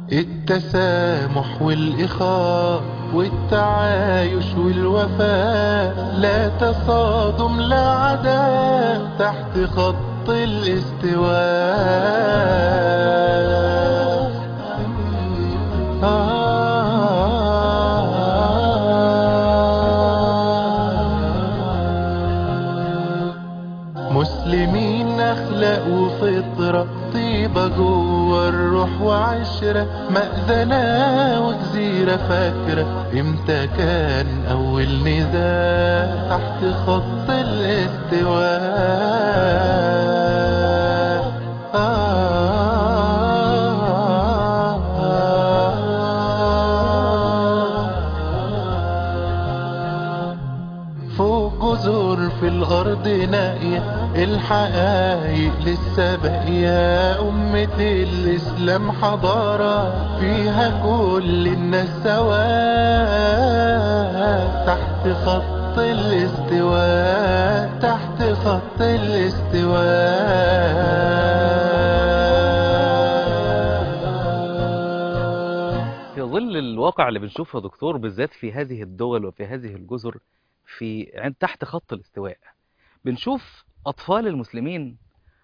التسامح والإخاء والتعايش والوفاء، لا تصادم لا عداء تحت خط الاستواء. مسلمين أخلاق وفطرة، طيبة جوه الروح وعشرة، مأذنة وجزيرة فاكرة امتى كان أول نداء تحت خط الاستواء. فوق جزر في الأرض نائية، الحقايق لسه باقية، أمة الإسلام حضارة فيها كل الناس سواء تحت خط الاستواء، تحت خط الاستواء. في ظل الواقع اللي بنشوفه يا دكتور، بالذات في هذه الدول وفي هذه الجزر تحت خط الاستواء، بنشوف أطفال المسلمين،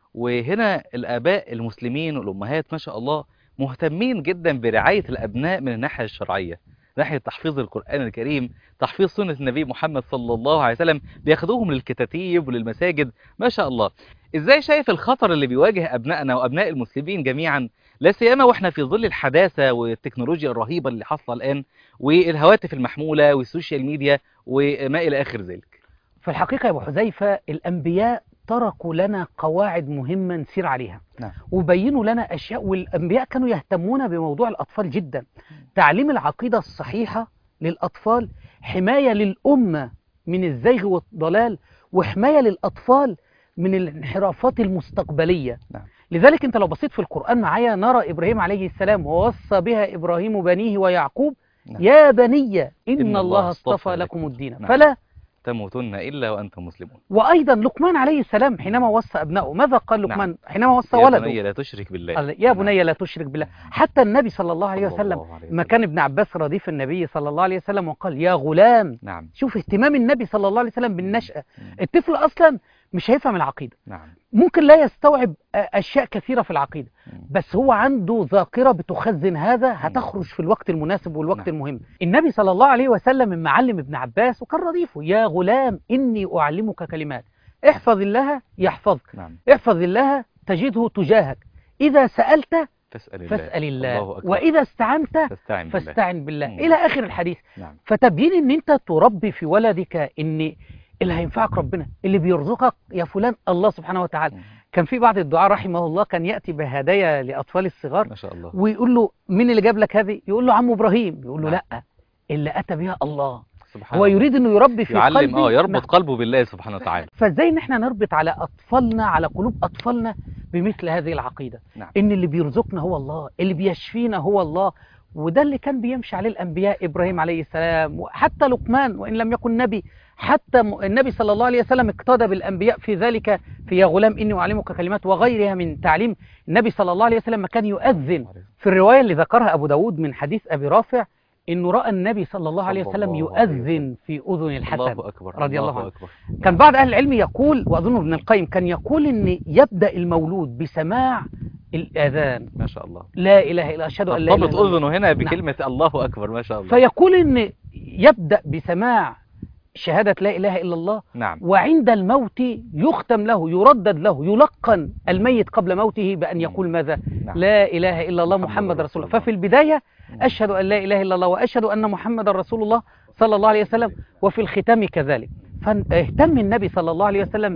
وهنا الآباء المسلمين والأمهات ما شاء الله مهتمين جدا برعاية الأبناء من الناحية الشرعية، ناحية تحفيظ القرآن الكريم، تحفيظ سنة النبي محمد صلى الله عليه وسلم، بياخدوهم للكتاتيب وللمساجد ما شاء الله. إزاي شايف الخطر اللي بيواجه أبنائنا وأبناء المسلمين جميعا، لا سيما وإحنا في ظل الحداثة والتكنولوجيا الرهيبة اللي حاصلة الآن، والهواتف المحمولة والسوشيال ميديا وما إلى آخر ذلك؟ في الحقيقة يا أبو حذيفة، الأنبياء تركوا لنا قواعد مهمة نسير عليها. نعم. وبينوا لنا أشياء، والأنبياء كانوا يهتمون بموضوع الأطفال جدا. تعليم العقيدة الصحيحة للأطفال، حماية للأمة من الزيغ والضلال، وحماية للأطفال من الانحرافات المستقبلية. نعم. لذلك أنت لو بصيت في القرآن معايا، نرى إبراهيم عليه السلام ووصى بها إبراهيم بنيه ويعقوب. نعم. يا بني إن الله اصطفى لكم الدين. نعم. فلا تموتن إلا وأنتم مسلمون. وأيضا لقمان عليه السلام حينما وصى أبنائه، ماذا قال لقمان؟ نعم. حينما وصى يا ولده، بني لا تشرك بالله. قال يا بني لا تشرك بالله. حتى النبي صلى الله عليه صلى وسلم الله عليه ما وسلم. كان ابن عباس رديف النبي صلى الله عليه وسلم وقال يا غلام. نعم. شوف اهتمام النبي صلى الله عليه وسلم بالنشأة. الطفل أصلا مش هيفهم العقيدة، نعم. ممكن لا يستوعب أشياء كثيرة في العقيدة، بس هو عنده ذاكرة بتخزن هذا، هتخرج في الوقت المناسب والوقت نعم. المهم. النبي صلى الله عليه وسلم من معلم ابن عباس وكان رديفه، يا غلام إني أعلمك كلمات، احفظ الله يحفظك. نعم. احفظ الله تجده تجاهك، إذا سألت فاسأل الله، وإذا استعنت فاستعن بالله. إلى آخر الحديث. نعم. فتبين إن أنت تربي في ولدك إن اللي هينفعك ربنا، اللي بيرزقك يا فلان الله سبحانه وتعالى. كان في بعض الدعاء رحمه الله كان يأتي بهدايا لأطفال الصغار ما شاء الله، ويقول له مين اللي جاب لك هذه؟ يقول له عمو إبراهيم. يقول له نعم. لا، اللي أتى بها الله. سبحان هو الله. يريد أنه يربي في قلبه، يربط قلبه بالله سبحانه وتعالى. فازاي ان احنا نربط على أطفالنا، على قلوب أطفالنا بمثل هذه العقيدة. نعم. إن اللي بيرزقنا هو الله، اللي بيشفينا هو الله. وده اللي كان بيمشي عليه الأنبياء، إبراهيم عليه السلام وحتى لقمان وإن لم يكن نبي، حتى النبي صلى الله عليه وسلم اقتدى بالأنبياء في ذلك، في يا غلام إني أعلمك كلمات وغيرها من تعليم. النبي صلى الله عليه وسلم كان يؤذن. في الرواية اللي ذكرها أبو داود من حديث أبي رافع إنه رأى النبي صلى الله عليه وسلم يؤذن في أذن الحسن الله أكبر. رضي الله عنه. أكبر. كان بعض أهل العلم يقول، وأظن ابن القيم كان يقول إن يبدأ المولود بسماع الأذان، ما شاء الله، لا إله إلا أشهد أن لا إله إلا ترتبط الله. أذنه هنا بكلمة نعم. الله أكبر ما شاء الله. فيقول إن يبدأ بسماع شهادة لا إله إلا الله. نعم. وعند الموت يختم له، يردد له، يلقن الميت قبل موته بأن يقول ماذا؟ نعم. لا إله إلا الله محمد رسول الله. ففي البداية أشهد أن لا إله إلا الله وأشهد أن محمد رسول الله صلى الله عليه وسلم، وفي الختام كذلك. فاهتم النبي صلى الله عليه وسلم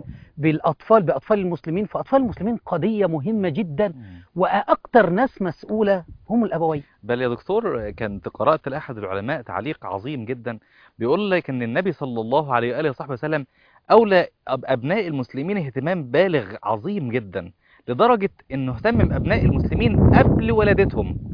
بأطفال المسلمين. فأطفال المسلمين قضية مهمة جدا، وأكثر ناس مسؤولة هم الأبوين. بل يا دكتور، كنت قرأت لأحد العلماء تعليق عظيم جدا بيقول لك أن النبي صلى الله عليه وآله وصحبه وسلم أولى أبناء المسلمين اهتمام بالغ عظيم جدا، لدرجة أنه اهتم بأبناء المسلمين قبل ولادتهم.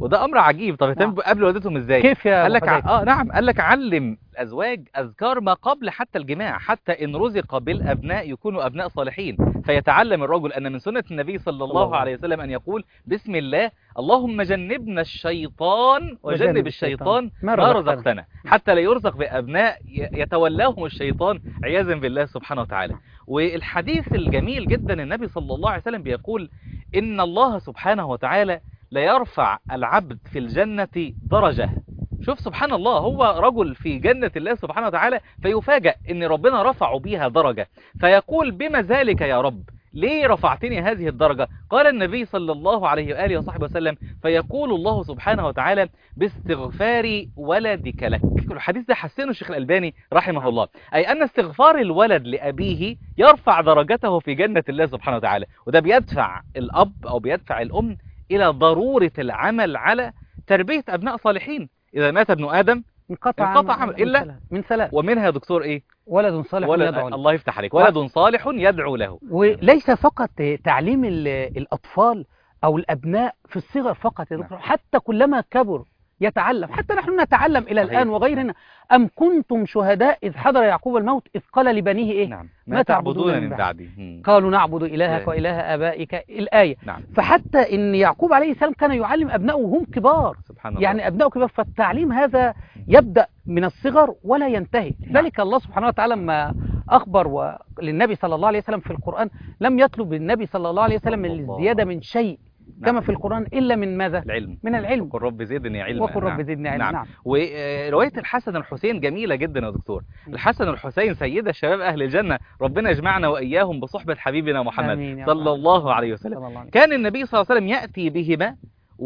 وده امر عجيب. طب نعم. قبل ولادتهم ازاي؟ كيف يا قال أبو لك حذيفة؟ نعم، قال لك علم الازواج اذكار ما قبل حتى الجماع، حتى ان رزق بالابناء يكونوا ابناء صالحين، فيتعلم الرجل ان من سنة النبي صلى الله عليه وسلم ان يقول بسم الله اللهم جنبنا الشيطان وجنب الشيطان ما رزقتنا، حتى لا يرزق بابناء يتولاهم الشيطان عياذا بالله سبحانه وتعالى. والحديث الجميل جدا النبي صلى الله عليه وسلم بيقول ان الله سبحانه وتعالى لا يرفع العبد في الجنة درجة. شوف سبحان الله، هو رجل في جنة الله سبحانه وتعالى فيفاجأ ان ربنا رفعه بيها درجة، فيقول بما ذلك يا رب؟ ليه رفعتني هذه الدرجة؟ قال النبي صلى الله عليه وآله وصحبه وسلم فيقول الله سبحانه وتعالى باستغفار ولدك لك. الحديث ده حسنه الشيخ الألباني رحمه الله، أي أن استغفار الولد لأبيه يرفع درجته في جنة الله سبحانه وتعالى. وده بيدفع الأب أو بيدفع الأم إلى ضرورة العمل على تربية أبناء صالحين. إذا مات ابن آدم انقطع عمل إلا من ثلاث. ومنها يا دكتور إيه؟ ولد صالح يدعو له. الله يفتح عليك، ولد صالح يدعو له. وليس فقط تعليم الأطفال أو الأبناء في الصغر فقط يا دكتور، حتى كلما كبر يتعلم. حتى نحن نتعلم إلى الآن وغيرنا. أم كنتم شهداء إذ حضر يعقوب الموت إذ قال لبنيه إيه؟ نعم. ما تعبدون من بعدي؟ قالوا نعبد إلهك وإله آبائك الآية. نعم. فحتى إن يعقوب عليه السلام كان يعلم أبنائه وهم كبار، سبحان الله. يعني أبنائه كبار. فالتعليم هذا يبدأ من الصغر ولا ينتهي. نعم. ذلك الله سبحانه وتعالى لما أخبر للنبي صلى الله عليه وسلم في القرآن لم يطلب للنبي صلى الله عليه وسلم الزيادة من شيء كما في القرآن إلا من ماذا؟ العلم. من العلم. وقل رب زدني علما. وقل رب زدني علما. نعم. ورواية الحسن الحسين جميلة جدا يا دكتور. الحسن الحسين سيدة شباب أهل الجنة، ربنا يجمعنا وإياهم بصحبة حبيبنا محمد صلى الله عليه وسلم. كان النبي صلى الله عليه وسلم يأتي بهما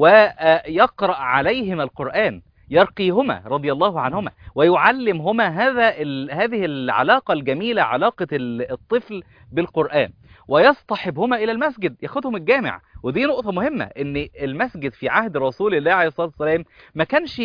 ويقرأ عليهما القرآن، يرقيهما رضي الله عنهما ويعلمهما هذه العلاقة الجميلة، علاقة الطفل بالقرآن، ويصطحبهما إلى المسجد، ياخدهم الجامع. ودي نقطة مهمة، ان المسجد في عهد رسول الله عليه الصلاة والسلام ما كانش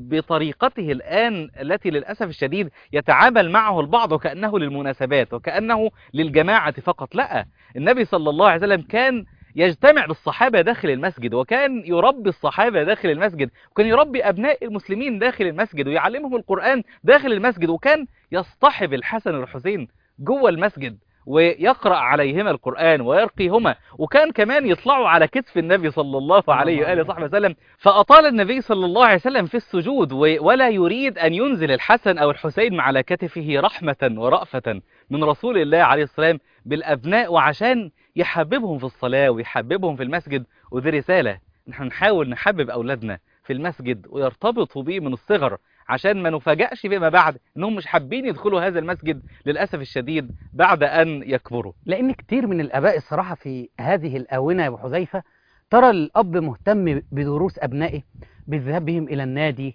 بطريقته الآن التي للأسف الشديد يتعامل معه البعض وكأنه للمناسبات وكأنه للجماعة فقط. لا، النبي صلى الله عليه وسلم كان يجتمع بالصحابة داخل المسجد، وكان يربي الصحابة داخل المسجد، وكان يربي أبناء المسلمين داخل المسجد ويعلمهم القرآن داخل المسجد، وكان يصطحب الحسن والحسين جوه المسجد ويقرأ عليهما القرآن ويرقيهما، وكان كمان يطلعوا على كتف النبي صلى الله عليه وآله وصحبه وسلم. فأطال النبي صلى الله عليه وسلم في السجود ولا يريد أن ينزل الحسن أو الحسين على كتفه رحمة ورأفة من رسول الله عليه السلام بالأبناء، وعشان يحببهم في الصلاة ويحببهم في المسجد. ودي رسالة، نحن نحاول نحبب أولادنا في المسجد ويرتبطوا به من الصغر، عشان ما نفاجأش فيما بعد انهم مش حابين يدخلوا هذا المسجد للأسف الشديد بعد أن يكبروا. لأن كتير من الآباء الصراحة في هذه الآونة يا أبو حذيفة ترى الأب مهتم بدروس أبنائه، بالذهاب بهم إلى النادي،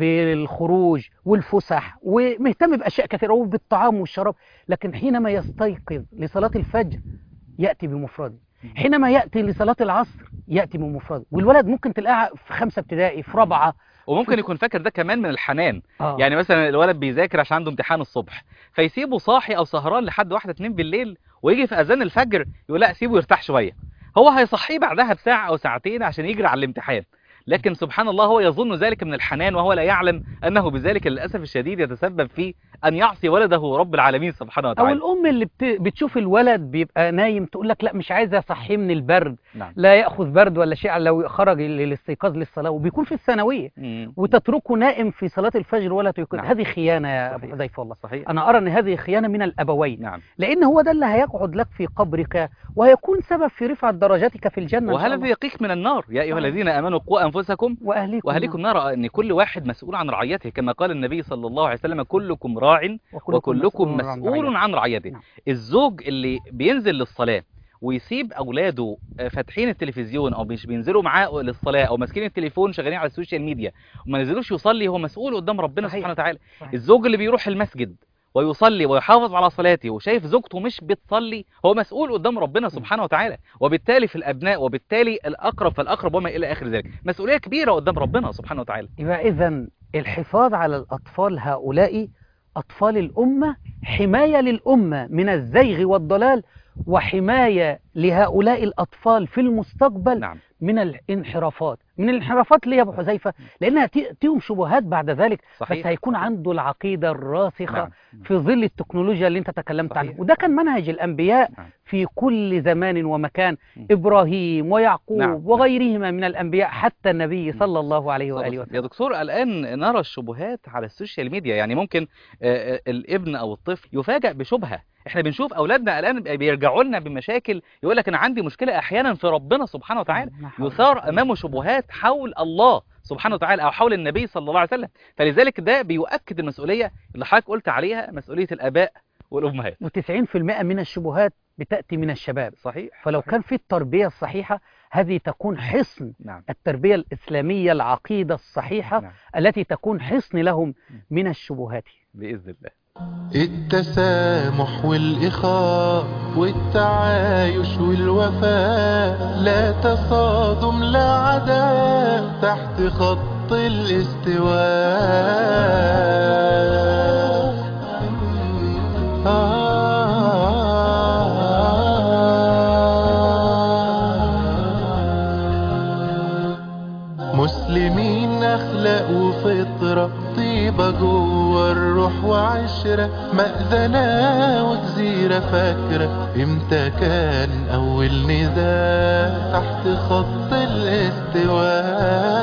بالخروج والفسح، ومهتم بأشياء كثيرة وبالطعام والشراب، لكن حينما يستيقظ لصلاة الفجر يأتي بمفرده، حينما يأتي لصلاة العصر يأتي بمفرده. والولد ممكن تلاقيه في 5 ابتدائي، في 4، وممكن يكون فاكر ده كمان من الحنان. يعني مثلا الولد بيذاكر عشان عنده امتحان الصبح، فيسيبه صاحي او سهران لحد 1 2 بالليل، ويجي في اذان الفجر يقول لا سيبه يرتاح شويه، هو هيصحيه بعدها بساعه او ساعتين عشان يجري على الامتحان. لكن سبحان الله هو يظن ذلك من الحنان، وهو لا يعلم أنه بذلك للأسف الشديد يتسبب في أن يعصي ولده رب العالمين سبحانه وتعالى. أو الأم اللي بتشوف الولد بيبقى نايم تقول لك لا مش عايزة أصحيه من البرد، نعم. لا يأخذ برد ولا شيء لو خرج للاستيقاظ للصلاة، وبيكون في الثانوية وتتركه نائم في صلاة الفجر ولا تيقظ. نعم. هذه خيانة يا أبو حذيفة والله. صحيح. أنا أرى أن هذه خيانة من الأبوين. نعم. لأن هو ده اللي هيقعد لك في قبرك وهيكون سبب في رفعة درجاتك في الجنة. وهل الذي يقيك من النار يا أيها الذين آمنوا قوا أنفسكم وأهليكم نارا، أن كل واحد مسؤول عن رعيته، كما قال النبي صلى الله عليه وسلم كلكم راع وكلكم مسؤول عن رعيته. نعم. الزوج اللي بينزل للصلاة ويسيب أولاده فاتحين التلفزيون أو مش بينزلوا معاه للصلاة أو ماسكين التليفون شغالين على السوشيال ميديا وما نزلوش يصلي، هو مسؤول قدام ربنا سبحانه وتعالى. الزوج اللي بيروح المسجد ويصلي ويحافظ على صلاته وشايف زوجته مش بتصلي، هو مسؤول قدام ربنا سبحانه وتعالى. وبالتالي في الأبناء، وبالتالي الأقرب فالأقرب وما إلى آخر ذلك، مسؤولية كبيرة قدام ربنا سبحانه وتعالى. يبقى إذن الحفاظ على الأطفال هؤلاء أطفال الأمة حماية للأمة من الزيغ والضلال، وحماية لهؤلاء الأطفال في المستقبل. نعم. من الانحرافات. من الانحرافات ليه يا أبو حذيفة؟ لأنها تيهم شبهات بعد ذلك. صحيح. بس هيكون عنده العقيدة الراسخة نعم. في ظل التكنولوجيا اللي أنت تكلمت صحيح. عنها. وده كان منهج الأنبياء نعم. في كل زمان ومكان، إبراهيم ويعقوب نعم. وغيرهما من الأنبياء حتى النبي صلى الله عليه وآله يا وسلم. دكتور، الآن نرى الشبهات على السوشيال ميديا. يعني ممكن الابن أو الطفل يفاجأ بشبهة. احنا بنشوف أولادنا الآن بيرجعوا لنا بمشاكل، يقول لك أنا عندي مشكلة أحيانا في ربنا سبحانه وتعالى، يثار أمامه شبهات حول الله سبحانه وتعالى أو حول النبي صلى الله عليه وسلم. فلذلك ده بيؤكد المسؤولية اللي حضرتك قلت عليها، مسؤولية الآباء والأمهات. و90% من الشبهات بتأتي من الشباب. صحيح. فلو صحيح. كان في التربية الصحيحة، هذه تكون حصن. نعم. التربية الإسلامية العقيدة الصحيحة. نعم. التي تكون حصن لهم من الشبهات بإذن الله. التسامح والإخاء والتعايش والوفاء، لا تصادم لا عداء تحت خط الاستواء. مسلمين أخلاق وفطرة، طيبة جوه الروح وعشرة، مأذنة وجزيرة فاكرة امتى كان أول نداء تحت خط الاستواء.